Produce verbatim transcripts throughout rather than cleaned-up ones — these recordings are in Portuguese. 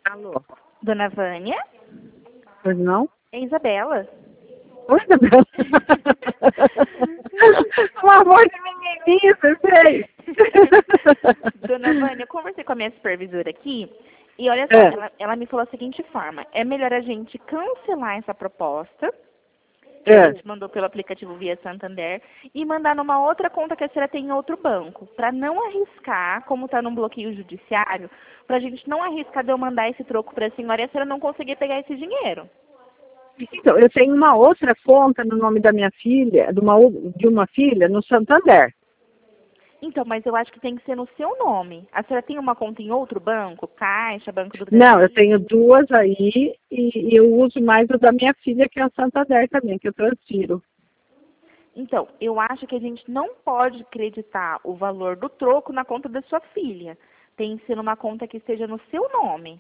Alô? Dona Vânia? Pois não? É Isabela. Oi, Isabela. Um amor de menininha, vocês. Dona Vânia, eu conversei com a minha supervisora aqui e olha só, É. ela, ela me falou a seguinte forma: é melhor a gente cancelar essa proposta que a É. gente mandou pelo aplicativo via Santander e mandar numa outra conta que a senhora tem em outro banco, para não arriscar, como está num bloqueio judiciário, para a gente não arriscar de eu mandar esse troco para a senhora e a senhora não conseguir pegar esse dinheiro. Então, eu tenho uma outra conta no nome da minha filha, de uma, ou- de uma filha, no Santander. Então, mas eu acho que tem que ser no seu nome. A senhora tem uma conta em outro banco? Caixa, Banco do Brasil? Não, eu tenho duas aí e, e eu uso mais o da minha filha, que é o Santander também, que eu transfiro. Então, eu acho que a gente não pode acreditar o valor do troco na conta da sua filha. Tem que ser numa conta que esteja no seu nome.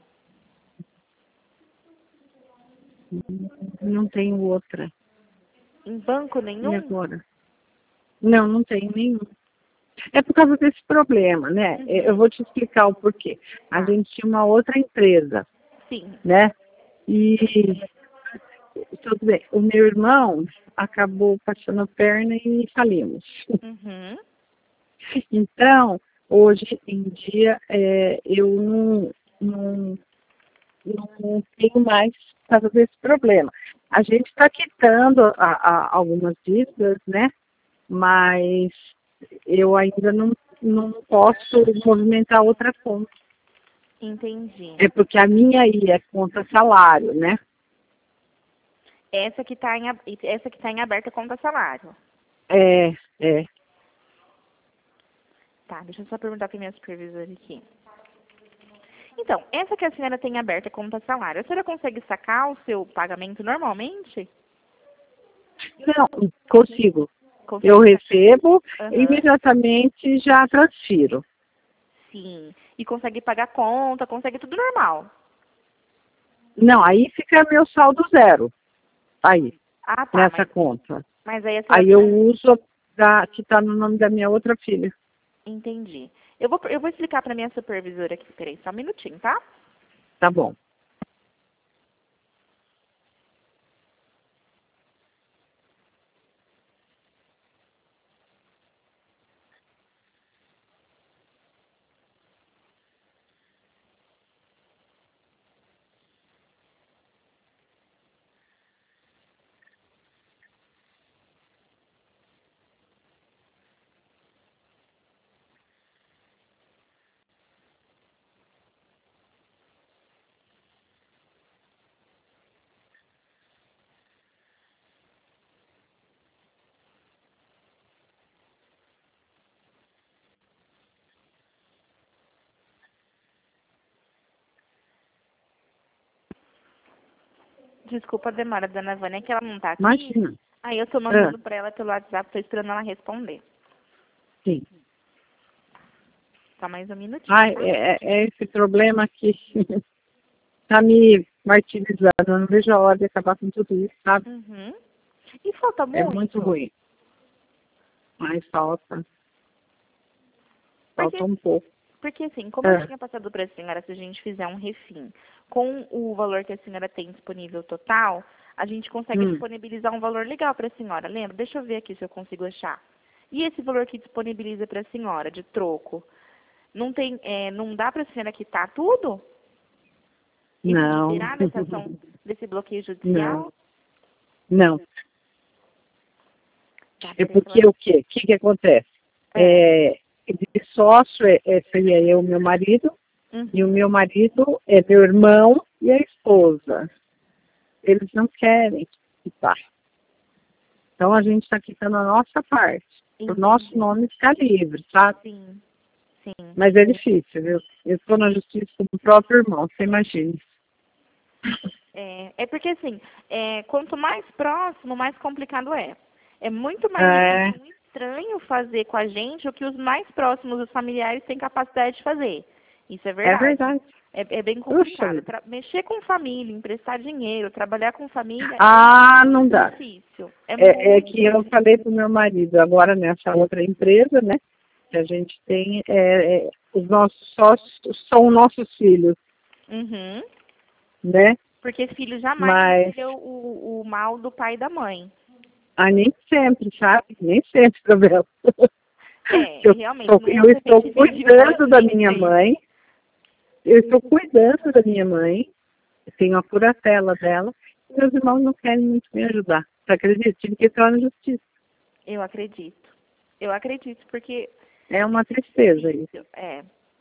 Não tenho outra. Em banco E nenhum? agora? Não, não tenho nenhum. É por causa desse problema, né? Uhum. Eu vou te explicar o porquê. A Tá. gente tinha uma outra empresa, Sim. né? E tudo bem. O meu irmão acabou passando a perna e falimos. Uhum. Então, hoje em dia, é, eu não, não, não tenho mais por causa desse problema. A gente está quitando a, a, algumas dívidas, né? Mas eu ainda não, não posso movimentar outra conta. Entendi. É porque a minha aí é conta salário, né? Essa que está em, ab- essa que tá em aberta conta salário. É, é. Tá, deixa eu só perguntar para minha supervisora aqui. Então, essa que a senhora tem aberta conta salário, a senhora consegue sacar o seu pagamento normalmente? Não, consigo. Consegue Eu sacar? recebo, Aham. imediatamente já transfiro. Sim. E consegue pagar conta, consegue tudo normal. Não, aí fica meu saldo zero. Aí, Ah, tá. nessa Mas, conta. mas aí a senhora... Aí eu uso da, que está no nome da minha outra filha. Entendi. Eu vou, eu vou explicar para minha supervisora aqui. Peraí, só um minutinho, tá? Tá bom. Desculpa a demora, dona Vânia, que ela não tá aqui. Imagina. Aí eu tô Ah, mandando para ela pelo WhatsApp, tô esperando ela responder. sim. Só mais um minutinho, Ai, tá? é, é esse problema que está me martirizando. Eu não vejo a hora de acabar com tudo isso, sabe? Uhum. E falta É muito? muito ruim. Mas falta. Porque, Falta um pouco. porque assim, como eu Ah, tinha passado para a senhora, se a gente fizer um refim com o valor que a senhora tem disponível total, a gente consegue hum. disponibilizar um valor legal para a senhora. Lembra? Deixa eu ver aqui se eu consigo achar. E esse valor que disponibiliza para a senhora de troco, não tem, é, não dá para a senhora quitar tudo? E se Não. liberar dessa ação, desse bloqueio Não. judicial? Não. Tá, É peraí, porque ela... o quê? O que, que acontece? É. É, de sócio é, é, seria eu e meu marido, e o Uhum. meu marido é meu irmão e a esposa. Eles não querem quitar. Então a gente está quitando a nossa parte, para o nosso Entendi. nome ficar livre, sabe? Sim, sim. Mas é difícil, viu? Eu estou na justiça com o próprio irmão, você imagina. É, é porque assim, é, quanto mais próximo, mais complicado é. É muito mais É, difícil um estranho fazer com a gente o que os mais próximos, os familiares, têm capacidade de fazer. Isso é é verdade. verdade. É, é bem Puxa complicado. vida. Tra- mexer com família, emprestar dinheiro, trabalhar com família é Ah, não muito dá. difícil. É É, é muito que eu difícil. falei para o meu marido, agora nessa outra empresa, né? Que a gente tem, é, é, os nossos sócios são nossos filhos. Uhum. né? Porque filho jamais Mas, recebeu o, o mal do pai e da mãe. ah, nem sempre, sabe? Nem sempre, Isabel. É, Eu, realmente, tô, no eu mundo que a estou gente vive hoje, cuidando da nem minha sempre. mãe, eu estou cuidando da minha mãe, eu tenho a curatela dela, e meus irmãos não querem muito me ajudar. Você acredita? Tive que entrar na justiça. Eu acredito. Eu acredito, porque É uma tristeza isso. é,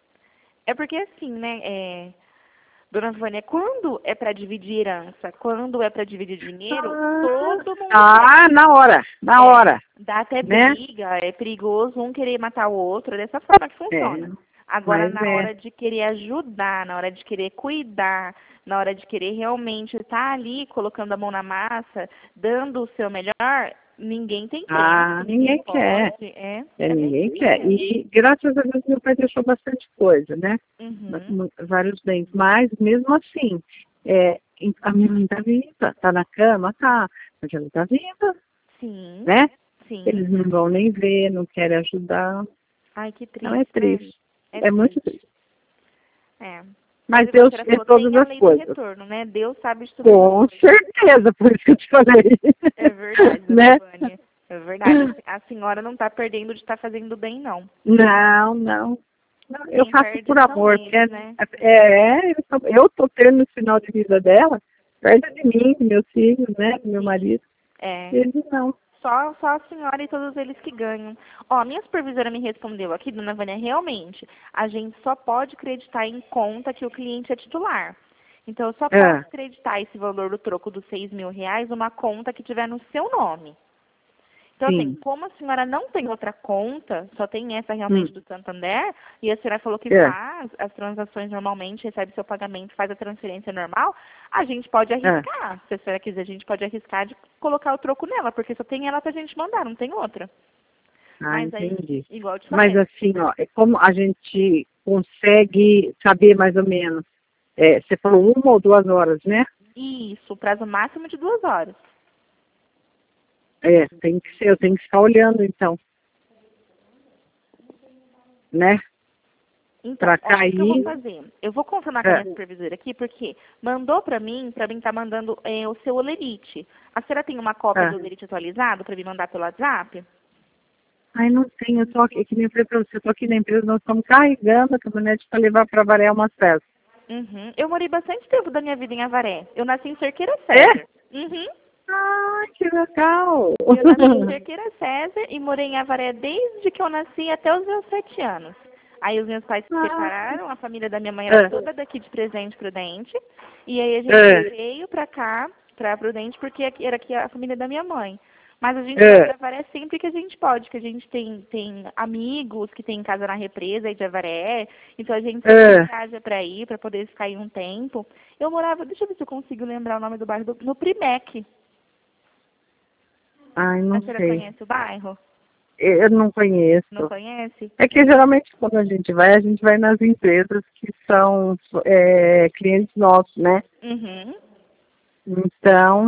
é porque assim, né, é, Dona Vânia, quando é para dividir herança, quando é para dividir dinheiro, todo mundo Ah, quer. na hora, na É, hora, dá até né? briga, é perigoso um querer matar o outro, é dessa forma que É, funciona. Agora, mas na é. hora de querer ajudar, na hora de querer cuidar, na hora de querer realmente estar ali colocando a mão na massa, dando o seu melhor, ninguém tem Ah, tempo, ninguém ninguém pode. quer. É, É, é bem ninguém isso quer. mesmo. E graças a Deus meu pai deixou bastante coisa, né? Uhum. Mu- Vários bens. Mas mesmo assim, é, em- a minha mãe tá viva, tá na cama, tá. Mas ela tá viva, Sim, né? sim. Eles não vão nem ver, não querem ajudar. Ai, que Não é triste, né? triste. É É muito triste. triste. É. Mas Mas igual a Deus senhora vê falou, todas tem a as lei do coisas. retorno, né? Deus sabe de todas as Com coisas. certeza, por isso que eu te falei. É verdade, dona Né? Vânia. É verdade. A senhora não está perdendo de estar fazendo bem, não. Não, não. Não, eu Quem faço perde por são amor, porque eles, né? é, é, eu tô, eu tô tendo no final de vida dela, perto de mim, dos meus filhos, né, do meu Sim. marido, É. eles não. Só, só a senhora e todos eles que ganham. Ó, a minha supervisora me respondeu aqui, dona Vânia, realmente, a gente só pode acreditar em conta que o cliente é titular. Então, eu só posso É, acreditar esse valor do troco dos seis mil reais numa conta que tiver no seu nome. Então, assim, sim. como a senhora não tem outra conta, só tem essa Hum, realmente do Santander, e a senhora falou que é, faz as transações normalmente, recebe seu pagamento, faz a transferência normal, a gente pode é. arriscar. Se a senhora quiser, a gente pode arriscar de colocar o troco nela, porque só tem ela pra gente mandar, não tem outra. Ah, Mas aí, entendi. igual eu te Mas falei. assim, ó, é como a gente consegue saber mais ou menos, é, você falou uma ou duas horas, né? Isso, prazo máximo de duas horas. É, tem que ser, eu tenho que ficar olhando então, né? Então, Pra ó, o que, que eu vou cair. fazer? Eu vou confirmar com a É. minha supervisora aqui, porque mandou pra mim, pra mim estar mandando é, o seu olerite. A senhora tem uma cópia É. do olerite atualizado pra me mandar pelo WhatsApp? Ai, não tenho, eu tô aqui, que nem eu falei pra você, eu tô aqui na empresa, nós estamos carregando a caminhonete para levar para Varé umas peças. Uhum. Eu morei bastante tempo da minha vida em Avaré. Eu nasci em Cerqueira É? César. Uhum. Ai, que legal! Eu nasci em Cerqueira César e morei em Avaré desde que eu nasci até os meus sete anos. Aí os meus pais se Ah, separaram, a família da minha mãe era é, toda daqui de Presente Prudente. E aí a gente é, veio pra cá, pra Prudente, porque aqui- era aqui a família da minha mãe. Mas a gente vai é, pra Avaré sempre que a gente pode, que a gente tem, tem amigos que tem casa na represa aí de Avaré. Então a gente sempre é. viaja pra ir, pra poder ficar aí um tempo. Eu morava, deixa eu ver se eu consigo lembrar o nome do bairro, do, no Primec. Ai, A não senhora sei. conhece o bairro? Eu não Não conheço. conhece? É que geralmente quando a gente vai, a gente vai nas empresas que são é, clientes nossos, né? Uhum. Então,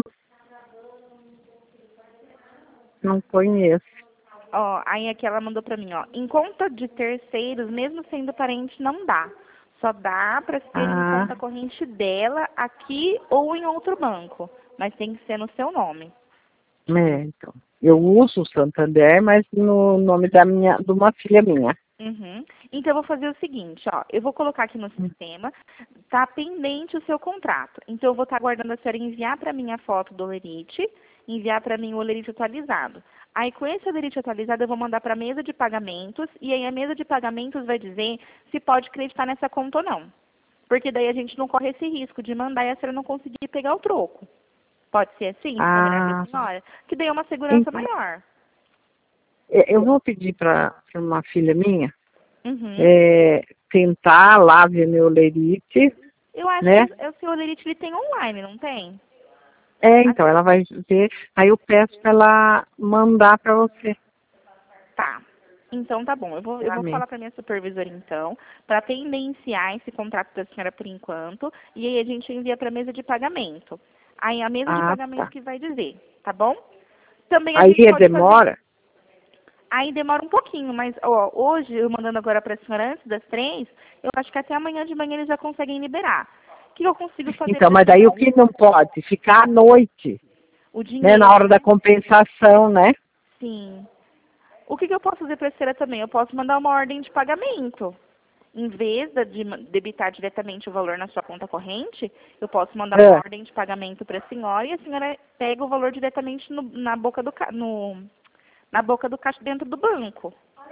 não conheço. Ó, aí aqui ela mandou pra mim, ó. Em conta de terceiros, mesmo sendo parente, não dá. Só dá pra ser em Ah, conta corrente dela aqui ou em outro banco. Mas tem que ser no seu nome. é, então. Eu uso o Santander, mas no nome da minha, de uma filha minha. Uhum. Então eu vou fazer o seguinte, ó. Eu vou colocar aqui no sistema. Tá pendente o seu contrato. Então eu vou estar aguardando a senhora enviar pra mim a foto do olerite, enviar pra mim o olerite atualizado. Aí com esse olerite atualizado eu vou mandar pra mesa de pagamentos e aí a mesa de pagamentos vai dizer se pode acreditar nessa conta ou não. Porque daí a gente não corre esse risco de mandar e a senhora não conseguir pegar o troco. Pode ser assim? Fica melhor pra Ah, senhora? Que daí é uma segurança então, maior. é, eu vou pedir para uma filha minha Uhum. é, tentar lá ver meu lerite, Eu acho que né? o seu olerite ele tem online, não tem? É, Ah, então, ela vai ver, aí eu peço para ela mandar para você, tá. Então tá bom. Eu vou, eu para vou mim. falar para minha supervisora então, para tendenciar esse contrato da senhora por enquanto, e aí a gente envia para a mesa de pagamento. Aí a mesa de Ah, pagamento tá. que vai dizer, tá bom? Também a Aí gente pode fazer. demora? Aí demora um pouquinho, mas ó, hoje eu mandando agora para a senhora antes das três, eu acho que até amanhã de manhã eles já conseguem liberar. que eu consigo fazer? Então, mas daí o que não pode? Ficar à noite, o dinheiro, né? Na hora da compensação, né? Sim. O que, que eu posso fazer para a senhora também? Eu posso mandar uma ordem de pagamento. Em vez de debitar diretamente o valor na sua conta corrente, eu posso mandar É. uma ordem de pagamento para a senhora e a senhora pega o valor diretamente no, na boca do ca- no, na boca do caixa dentro do banco.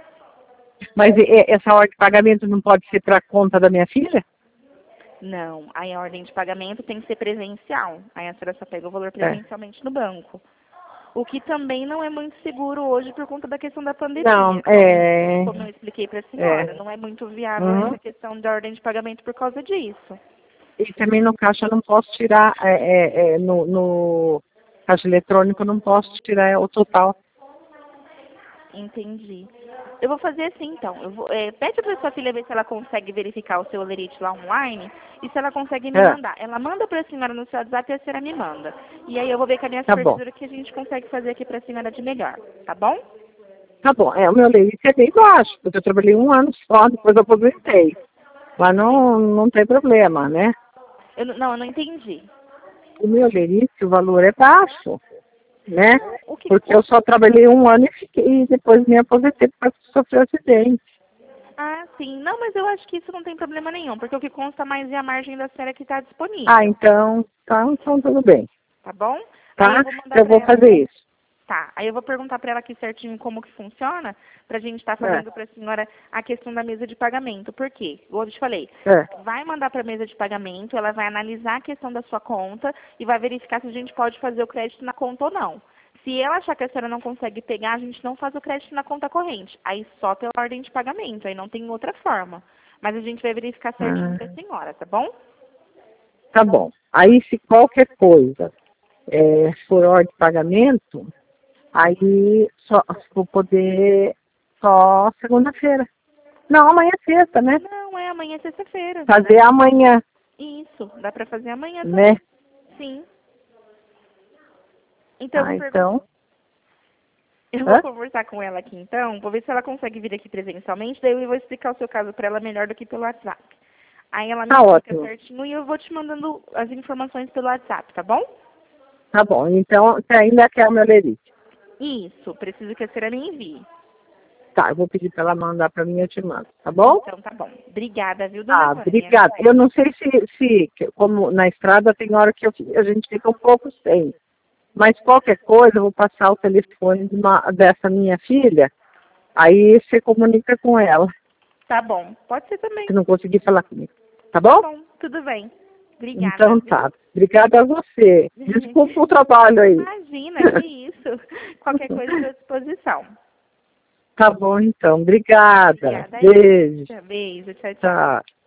Mas e- essa ordem de pagamento não pode ser para a conta da minha filha? Não, aí a ordem de pagamento tem que ser presencial. Aí a senhora só pega o valor É. presencialmente no banco. O que também não é muito seguro hoje por conta da questão da pandemia. Não, como, é... como eu expliquei para a senhora, é. não é muito viável Uhum. essa questão da ordem de pagamento por causa disso. E também no caixa eu não posso tirar, é, é, é, no, no caixa eletrônico eu não posso tirar o total. Entendi. Eu vou fazer assim, então. Eu vou, é, pede para sua filha ver se ela consegue verificar o seu olerite lá online e se ela consegue me É. mandar. Ela manda para a senhora no seu WhatsApp e a senhora me manda. E aí eu vou ver com a minha Tá bom. supervisora o que a gente consegue fazer aqui para a senhora de melhor. Tá bom? Tá bom, é, o meu limite é bem baixo, porque eu trabalhei um ano só, depois eu aposentei. Mas não, não tem problema, né? Eu, não, eu não entendi. O meu limite, o valor é baixo, né? O que, Porque eu só trabalhei um ano e, fiquei, e depois me aposentei por causa que sofri um acidente. Ah, sim. Não, mas eu acho que isso não tem problema nenhum, porque o que consta mais é a margem da senhora que está disponível. Ah, então, tá, então tudo bem, Tá bom? tá? Aí eu vou mandar Eu pra vou ela. fazer isso. Tá, aí eu vou perguntar para ela aqui certinho como que funciona, pra gente estar É. fazendo para a senhora a questão da mesa de pagamento. Por quê? Como eu te falei, É. vai mandar para a mesa de pagamento, ela vai analisar a questão da sua conta e vai verificar se a gente pode fazer o crédito na conta ou não. Se ela achar que a senhora não consegue pegar, a gente não faz o crédito na conta corrente. Aí só pela ordem de pagamento, aí não tem outra forma. Mas a gente vai verificar certinho Ah, para a senhora, tá bom? tá bom. Aí se qualquer coisa é, for ordem de pagamento, aí só vou poder só segunda-feira. Não, amanhã é sexta, né? Não, é amanhã é sexta-feira. Fazer amanhã, Isso, dá para fazer amanhã também. né? Sim. Então eu Ah, vou perguntar. então. Eu Hã? vou conversar com ela aqui então, vou ver se ela consegue vir aqui presencialmente, daí eu vou explicar o seu caso para ela melhor do que pelo WhatsApp. Aí ela me Tá explica ótimo. certinho e eu vou te mandando as informações pelo WhatsApp, tá bom? Tá bom. Então, você ainda quer o meu lerite. Isso, preciso que a senhora me envie. Tá, eu vou pedir pra ela mandar pra mim e eu te mando, tá bom? Então tá bom. Obrigada, viu, dona Ah, Vânia? obrigada. Eu não sei se, se que- como na estrada tem hora que eu, a gente fica um pouco sem. Mas qualquer coisa, eu vou passar o telefone de uma- dessa minha filha, aí você comunica com ela, Tá bom, pode ser também. se não conseguir falar comigo. Tá Tá bom? bom, tudo bem. Obrigada, Então viu? tá. Obrigada a você. Desculpa o trabalho aí. Imagina, que isso. Qualquer coisa à sua disposição. Tá bom, então. Obrigada. Obrigada. Beijo. Beijo, tchau, tchau. Tchau.